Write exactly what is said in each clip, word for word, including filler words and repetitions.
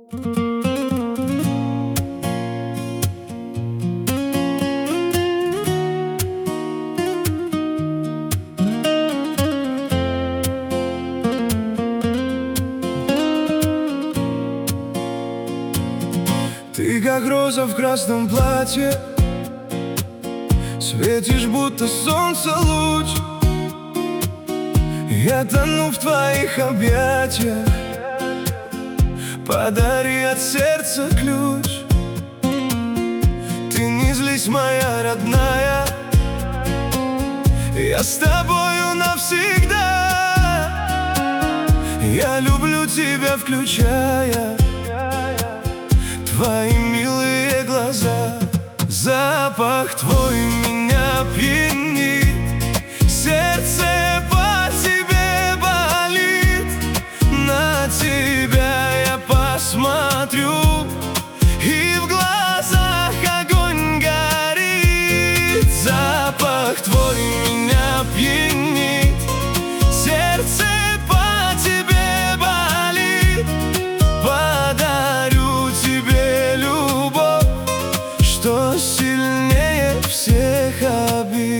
Ты как роза в красном платье, светишь, будто солнце луч. Я тону в твоих объятиях, подари от сердца ключ. Ты не злись, моя родная, я с тобою навсегда. Я люблю тебя, включая твои милые глаза. Запах твой меня пьянит, сердце по тебе болит. На тебя я посмотрю, и в глазах огонь горит. Запах твой меня пьянит, сердце по тебе болит. Подарю тебе любовь, что сильнее всех обид.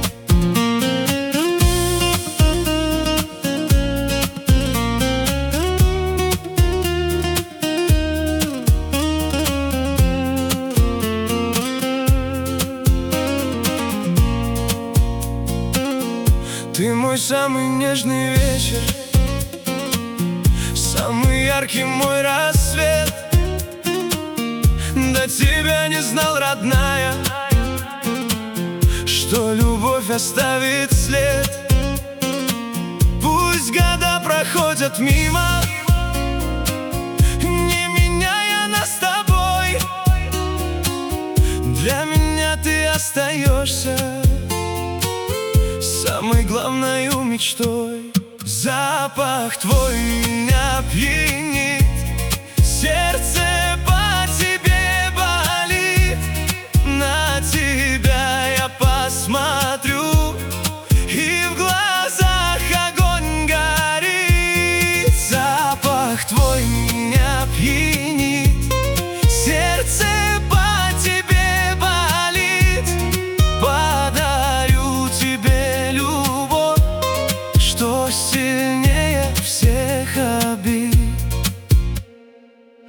Ты мой самый нежный вечер, самый яркий мой рассвет. До тебя не знал, родная, что любовь оставит след. Пусть года проходят мимо, не меняя нас с тобой. Для меня ты остаешься самой главной мечтой. Запах твой меня пьянит,